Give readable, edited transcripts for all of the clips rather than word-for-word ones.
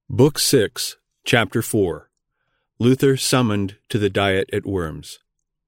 Book 6, Chapter 4. Luther summoned to the Diet at Worms.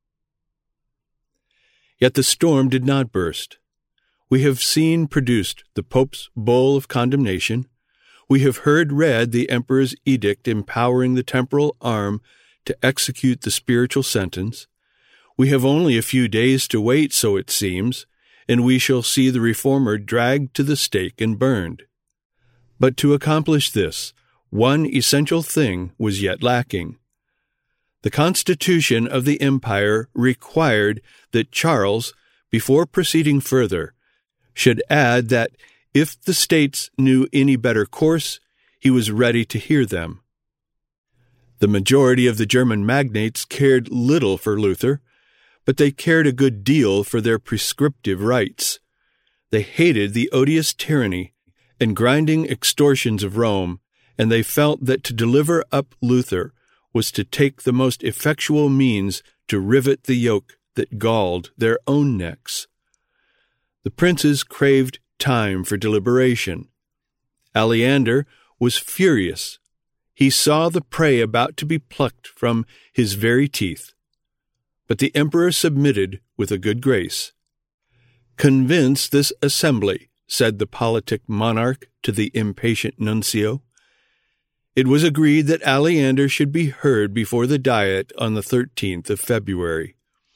Yet the storm did not burst. We have seen produced the Pope's bull of condemnation. We have heard read the Emperor's edict empowering the temporal arm to execute the spiritual sentence. We have only a few days to wait, so it seems, and we shall see the reformer dragged to the stake and burned. But to accomplish this, one essential thing was yet lacking. The constitution of the empire required that Charles, before proceeding further, should add that if the states knew any better course, he was ready to hear them. The majority of the German magnates cared little for Luther, but they cared a good deal for their prescriptive rights. They hated the odious tyranny and grinding extortions of Rome, and they felt that to deliver up Luther was to take the most effectual means to rivet the yoke that galled their own necks. The princes craved time for deliberation. Aleander was furious. He saw the prey about to be plucked from his very teeth. But the emperor submitted with a good grace. "Convince this assembly," said the politic monarch to the impatient nuncio. It was agreed that Aleander should be heard before the Diet on the 13th of February.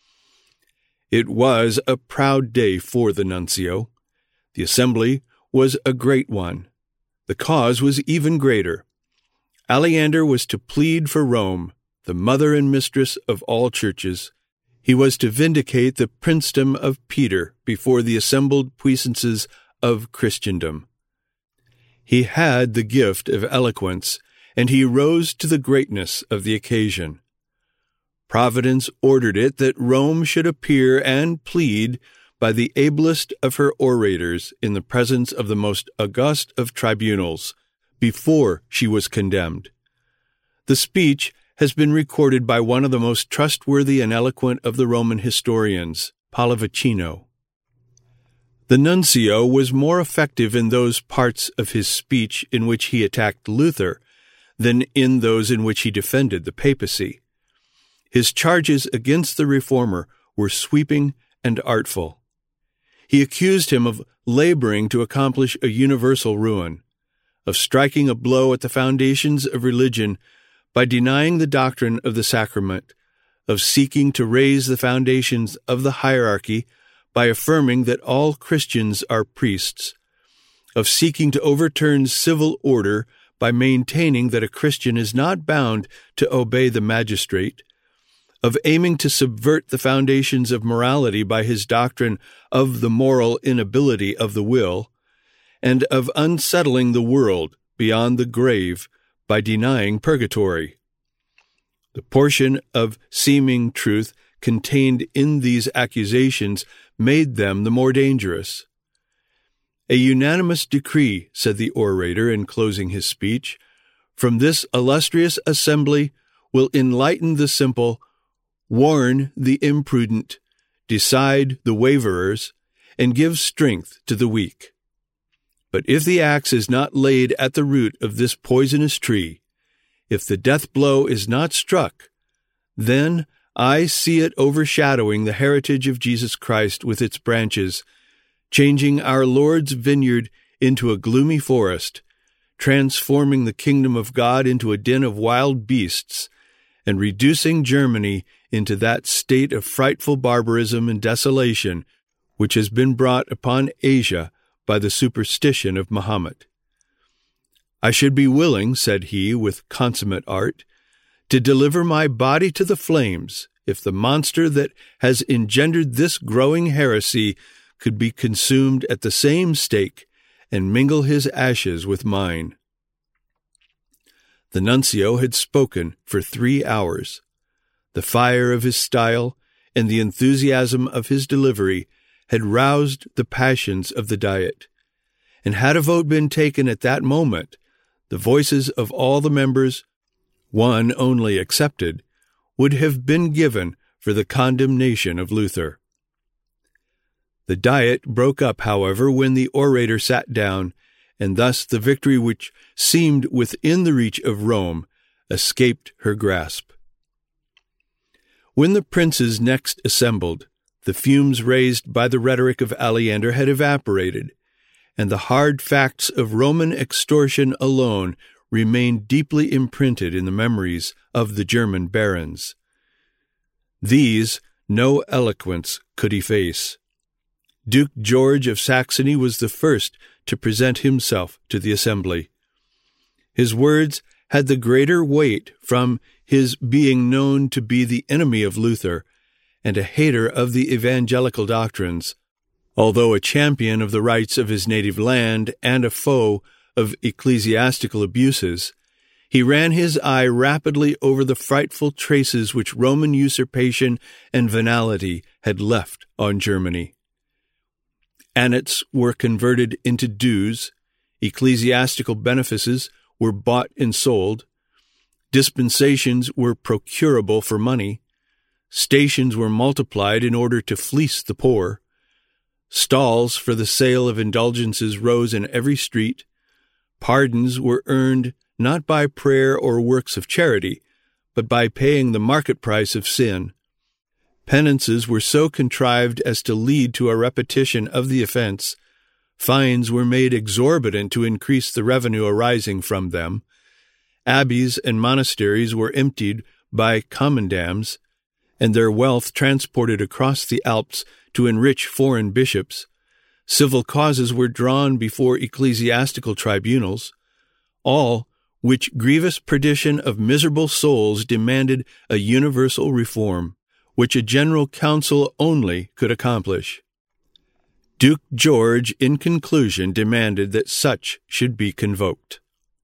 It was a proud day for the nuncio. The assembly was a great one. The cause was even greater. Aleander was to plead for Rome, the mother and mistress of all churches. He was to vindicate the princedom of Peter before the assembled puissances of Christendom. He had the gift of eloquence, and he rose to the greatness of the occasion. Providence ordered it that Rome should appear and plead by the ablest of her orators in the presence of the most august of tribunals, before she was condemned. The speech has been recorded by one of the most trustworthy and eloquent of the Roman historians, Pallavicino. The nuncio was more effective in those parts of his speech in which he attacked Luther than in those in which he defended the papacy. His charges against the reformer were sweeping and artful. He accused him of laboring to accomplish a universal ruin, of striking a blow at the foundations of religion by denying the doctrine of the sacrament, of seeking to raise the foundations of the hierarchy by affirming that all Christians are priests, of seeking to overturn civil order by maintaining that a Christian is not bound to obey the magistrate, of aiming to subvert the foundations of morality by his doctrine of the moral inability of the will, and of unsettling the world beyond the grave by denying purgatory. The portion of seeming truth contained in these accusations made them the more dangerous. "A unanimous decree," said the orator in closing his speech, "from this illustrious assembly will enlighten the simple, warn the imprudent, decide the waverers, and give strength to the weak. But if the axe is not laid at the root of this poisonous tree, if the death blow is not struck, then I see it overshadowing the heritage of Jesus Christ with its branches, changing our Lord's vineyard into a gloomy forest, transforming the kingdom of God into a den of wild beasts, and reducing Germany into that state of frightful barbarism and desolation which has been brought upon Asia by the superstition of Mahomet. I should be willing," said he with consummate art, "to deliver my body to the flames if the monster that has engendered this growing heresy could be consumed at the same stake and mingle his ashes with mine." The nuncio had spoken for 3 hours. The fire of his style and the enthusiasm of his delivery had roused the passions of the Diet, and had a vote been taken at that moment, the voices of all the members, one only excepted, would have been given for the condemnation of Luther. The Diet broke up, however, when the orator sat down and thus the victory which seemed within the reach of Rome escaped her grasp. When the princes next assembled, the fumes raised by the rhetoric of Aleander had evaporated, and the hard facts of Roman extortion alone remained deeply imprinted in the memories of the German barons. These no eloquence could efface. Duke George of Saxony was the first to present himself to the assembly. His words had the greater weight from his being known to be the enemy of Luther and a hater of the evangelical doctrines, although a champion of the rights of his native land and a foe of ecclesiastical abuses. He ran his eye rapidly over the frightful traces which Roman usurpation and venality had left on Germany. Annats were converted into dues, ecclesiastical benefices were bought and sold, dispensations were procurable for money, stations were multiplied in order to fleece the poor, stalls for the sale of indulgences rose in every street, pardons were earned not by prayer or works of charity, but by paying the market price of sin. Penances were so contrived as to lead to a repetition of the offense. Fines were made exorbitant to increase the revenue arising from them. Abbeys and monasteries were emptied by commandams, and their wealth transported across the Alps to enrich foreign bishops. Civil causes were drawn before ecclesiastical tribunals, all which grievous perdition of miserable souls demanded a universal reform, which a general council only could accomplish. Duke George, in conclusion, demanded that such should be convoked.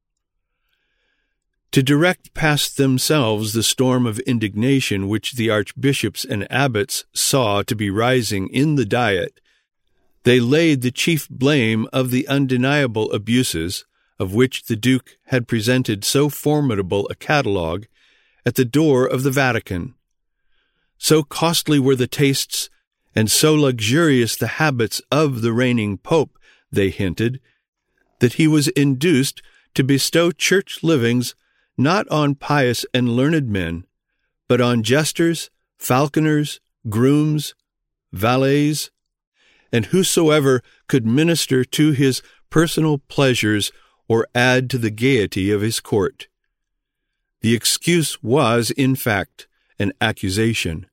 To direct past themselves the storm of indignation which the archbishops and abbots saw to be rising in the Diet, they laid the chief blame of the undeniable abuses, of which the Duke had presented so formidable a catalogue, at the door of the Vatican. So costly were the tastes, and so luxurious the habits of the reigning Pope, they hinted, that he was induced to bestow church livings not on pious and learned men, but on jesters, falconers, grooms, valets, and whosoever could minister to his personal pleasures or add to the gaiety of his court. The excuse was, in fact, an accusation.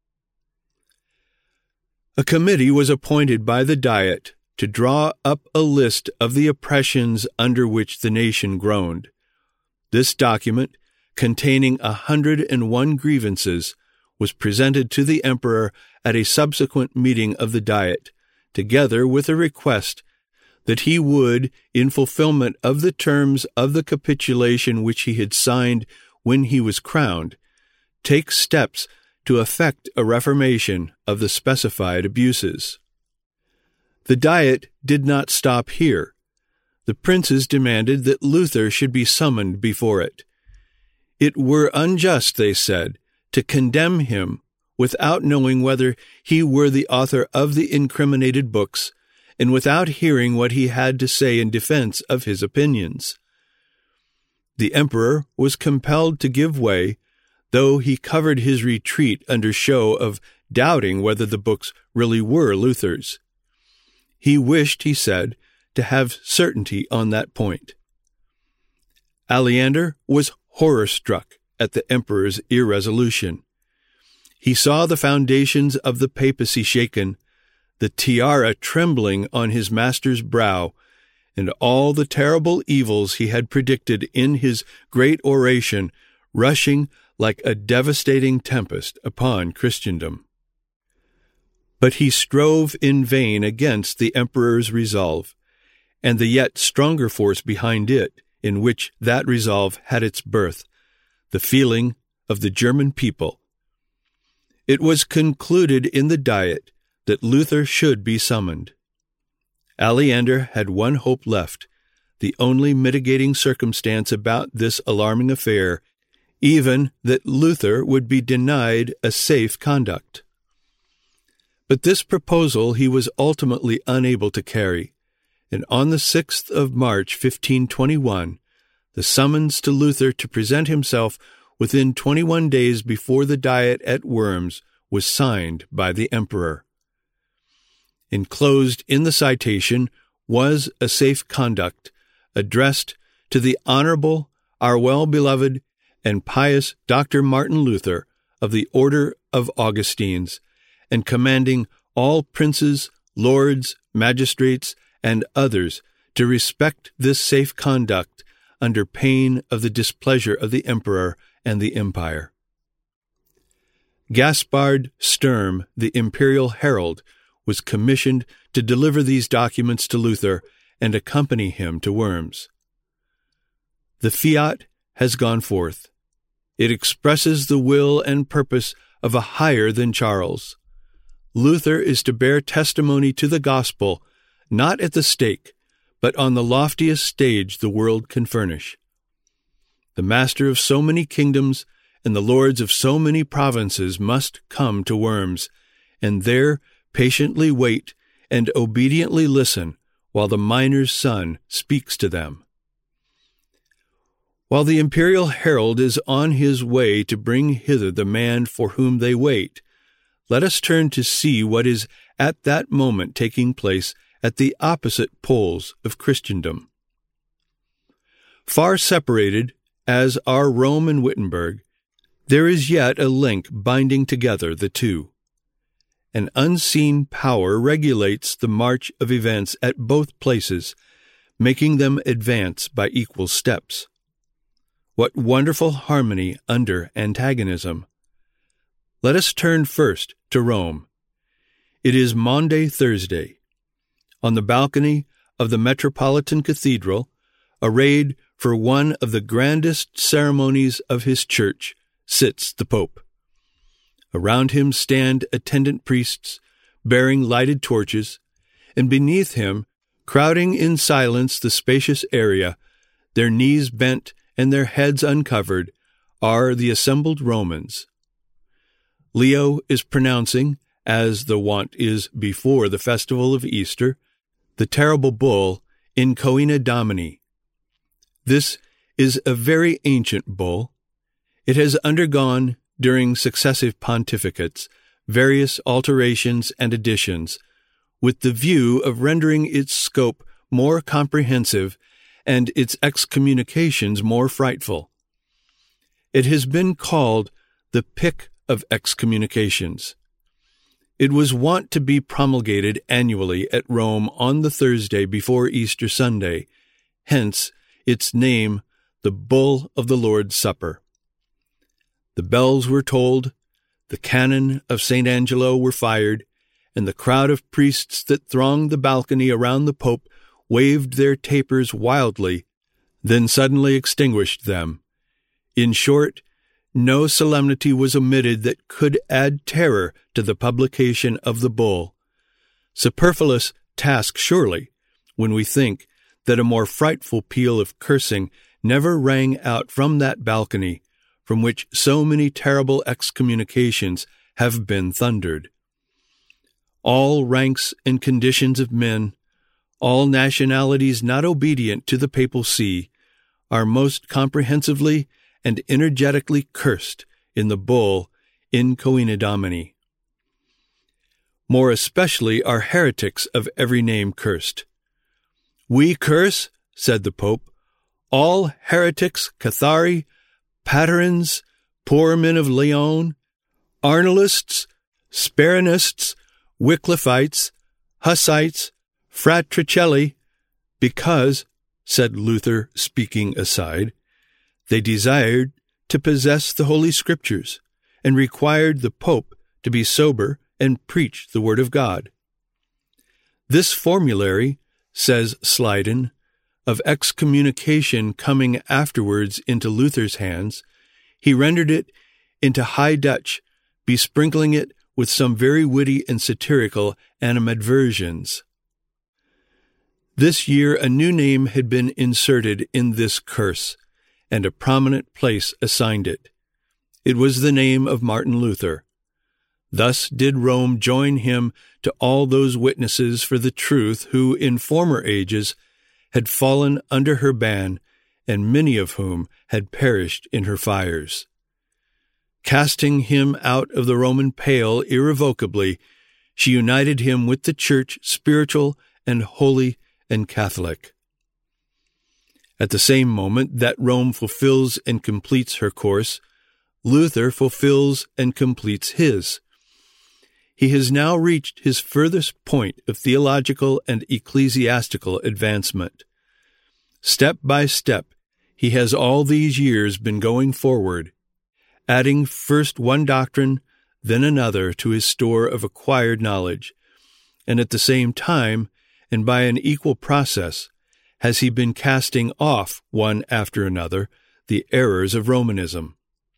A committee was appointed by the Diet to draw up a list of the oppressions under which the nation groaned. This document, containing 101 grievances, was presented to the emperor at a subsequent meeting of the Diet, together with a request that he would, in fulfillment of the terms of the capitulation which he had signed when he was crowned, take steps to effect a reformation of the specified abuses. The Diet did not stop here. The princes demanded that Luther should be summoned before it. It were unjust, they said, to condemn him without knowing whether he were the author of the incriminated books, and without hearing what he had to say in defense of his opinions. The emperor was compelled to give way, though he covered his retreat under show of doubting whether the books really were Luther's. He wished, he said, to have certainty on that point. Aleander was horror-struck at the emperor's irresolution. He saw the foundations of the papacy shaken, the tiara trembling on his master's brow, and all the terrible evils he had predicted in his great oration rushing like a devastating tempest upon Christendom. But he strove in vain against the emperor's resolve, and the yet stronger force behind it, in which that resolve had its birth, the feeling of the German people. It was concluded in the Diet that Luther should be summoned. Aleander had one hope left, the only mitigating circumstance about this alarming affair, even that Luther would be denied a safe conduct. But this proposal he was ultimately unable to carry, and on the 6th of March, 1521, the summons to Luther to present himself within 21 days before the Diet at Worms was signed by the emperor. Enclosed in the citation was a safe conduct addressed to the Honorable, our well-beloved and pious Dr. Martin Luther of the Order of Augustines, and commanding all princes, lords, magistrates, and others to respect this safe conduct under pain of the displeasure of the emperor and the empire. Gaspard Sturm, the imperial herald, was commissioned to deliver these documents to Luther and accompany him to Worms. The fiat has gone forth. It expresses the will and purpose of a higher than Charles. Luther is to bear testimony to the gospel, not at the stake, but on the loftiest stage the world can furnish. The master of so many kingdoms and the lords of so many provinces must come to Worms, and there patiently wait and obediently listen while the miner's son speaks to them. While the imperial herald is on his way to bring hither the man for whom they wait, let us turn to see what is at that moment taking place at the opposite poles of Christendom. Far separated as are Rome and Wittenberg, there is yet a link binding together the two. An unseen power regulates the march of events at both places, making them advance by equal steps. What wonderful harmony under antagonism! Let us turn first to Rome. It is Maundy Thursday. On the balcony of the Metropolitan Cathedral, arrayed for one of the grandest ceremonies of his church, sits the Pope. Around him stand attendant priests, bearing lighted torches, and beneath him, crowding in silence the spacious area, their knees bent and their heads uncovered, are the assembled Romans. Leo is pronouncing, as the wont is before the festival of Easter, the terrible bull In Coena Domini. This is a very ancient bull. It has undergone, during successive pontificates, various alterations and additions, with the view of rendering its scope more comprehensive and its excommunications more frightful. It has been called the Pick of Excommunications. It was wont to be promulgated annually at Rome on the Thursday before Easter Sunday, hence its name, the Bull of the Lord's Supper. The bells were tolled, the cannon of St. Angelo were fired, and the crowd of priests that thronged the balcony around the Pope waved their tapers wildly, then suddenly extinguished them. In short, no solemnity was omitted that could add terror to the publication of the bull. Superfluous task, surely, when we think that a more frightful peal of cursing never rang out from that balcony, from which so many terrible excommunications have been thundered. All ranks and conditions of men, all nationalities not obedient to the papal see, are most comprehensively and energetically cursed in the bull In Coena Domini. More especially are heretics of every name cursed. We curse, said the Pope, all heretics, Cathari, Paterins, poor men of Lyon, Arnalists, Sperinists, Wycliffites, Hussites, Fratricelli, because, said Luther speaking aside, they desired to possess the Holy Scriptures and required the Pope to be sober and preach the Word of God. This formulary, says Slyden, of excommunication coming afterwards into Luther's hands, he rendered it into High Dutch, besprinkling it with some very witty and satirical animadversions. This year a new name had been inserted in this curse, and a prominent place assigned it. It was the name of Martin Luther. Thus did Rome join him to all those witnesses for the truth who in former ages had fallen under her ban, and many of whom had perished in her fires. Casting him out of the Roman pale irrevocably, she united him with the Church, spiritual and holy and Catholic. At the same moment that Rome fulfills and completes her course, Luther fulfills and completes his. He has now reached his furthest point of theological and ecclesiastical advancement. Step by step, he has all these years been going forward, adding first one doctrine, then another to his store of acquired knowledge, and at the same time, and by an equal process, has he been casting off one after another the errors of Romanism.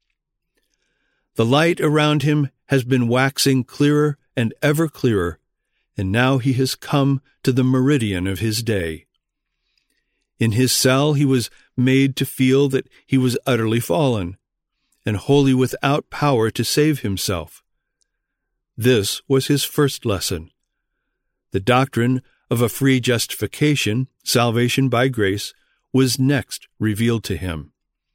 The light around him has been waxing clearer and ever clearer, and now he has come to the meridian of his day. In his cell he was made to feel that he was utterly fallen, and wholly without power to save himself. This was his first lesson. The doctrine of a free justification, salvation by grace, was next revealed to him.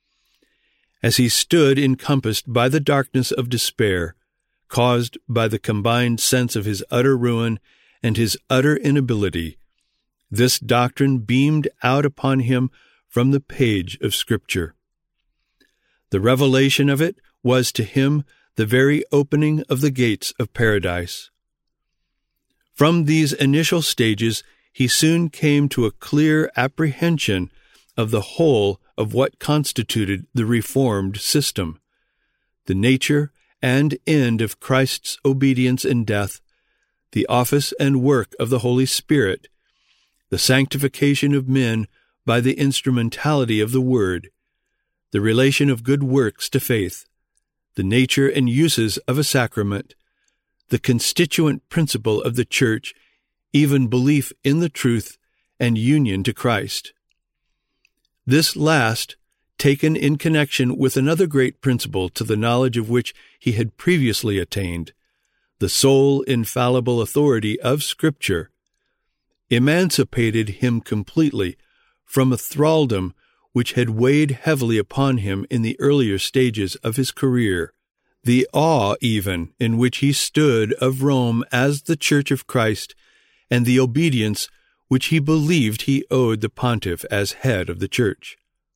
As he stood encompassed by the darkness of despair, caused by the combined sense of his utter ruin and his utter inability, this doctrine beamed out upon him from the page of Scripture. The revelation of it was to him the very opening of the gates of paradise. From these initial stages, he soon came to a clear apprehension of the whole of what constituted the Reformed system, the nature and end of Christ's obedience and death, the office and work of the Holy Spirit, the sanctification of men by the instrumentality of the Word, the relation of good works to faith, the nature and uses of a sacrament, the constituent principle of the Church, even belief in the truth and union to Christ. This last, taken in connection with another great principle to the knowledge of which he had previously attained, the sole infallible authority of Scripture, emancipated him completely from a thraldom which had weighed heavily upon him in the earlier stages of his career, the awe even in which he stood of Rome as the Church of Christ, and the obedience which he believed he owed the pontiff as head of the Church.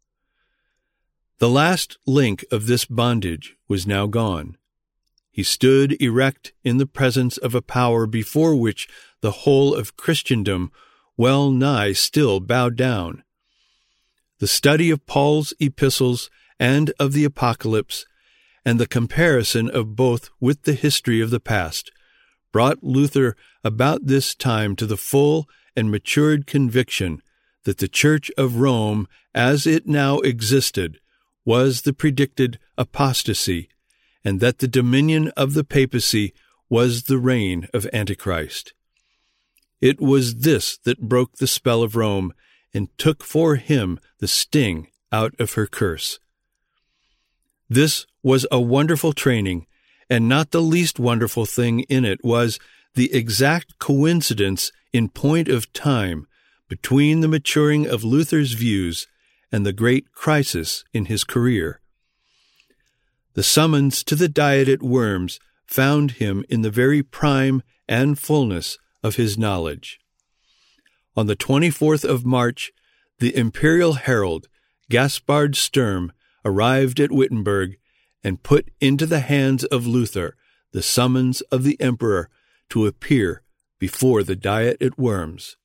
The last link of this bondage was now gone. He stood erect in the presence of a power before which the whole of Christendom well nigh still bowed down. The study of Paul's epistles and of the Apocalypse, and the comparison of both with the history of the past, brought Luther about this time to the full and matured conviction that the Church of Rome, as it now existed, was the predicted apostasy, and that the dominion of the papacy was the reign of Antichrist. It was this that broke the spell of Rome and took for him the sting out of her curse. This was a wonderful training, and not the least wonderful thing in it was the exact coincidence in point of time between the maturing of Luther's views and the great crisis in his career. The summons to the Diet at Worms found him in the very prime and fullness of his knowledge. On the 24th of March, the imperial herald, Gaspard Sturm, arrived at Wittenberg and put into the hands of Luther the summons of the emperor to appear before the Diet at Worms.